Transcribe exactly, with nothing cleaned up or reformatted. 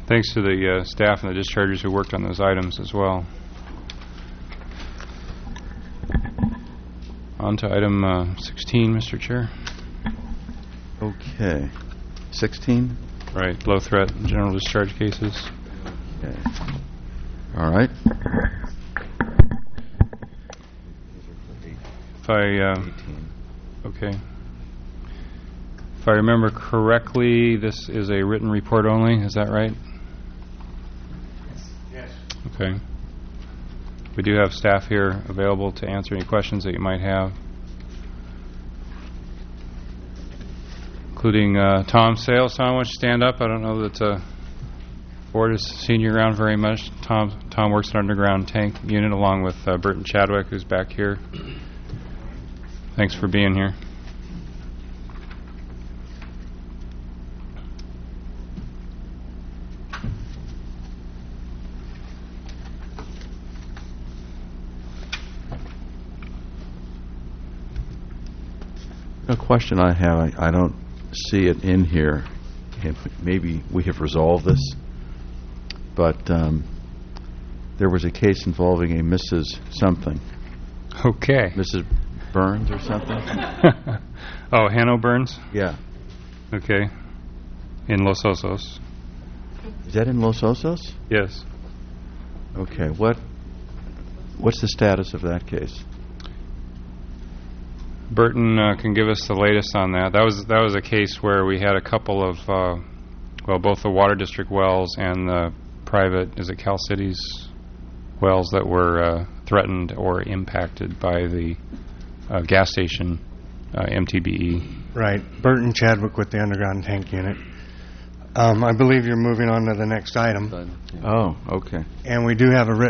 Thanks to the uh, staff and the dischargers who worked on those items as well. On to item uh, sixteen, Mister Chair. Okay. sixteen? Right, low threat general discharge cases. Okay. All right. If I, uh, okay. If I remember correctly, this is a written report only, is that right? Yes. Okay. We do have staff here available to answer any questions that you might have, including uh, Tom Sales. Tom, why don't you stand up? I don't know that uh, board has seen you around very much. Tom Tom works at underground tank unit along with uh, Burton Chadwick, who's back here. Thanks for being here. A question I have, I, I don't see it in here, and maybe we have resolved this, but um, there was a case involving a Missus something. Okay. Missus Burns or something? Oh, Hanno Burns? Yeah. Okay. In Los Osos. Is that in Los Osos? Yes. Okay. What? What's the status of that case? Burton uh, can give us the latest on that. That was that was a case where we had a couple of, uh, well, both the Water District wells and the private, is it Cal Cities wells that were uh, threatened or impacted by the uh, gas station uh, M T B E. Right. Burton Chadwick with the underground tank unit. Um, I believe you're moving on to the next item, Oh, okay. and we do have a written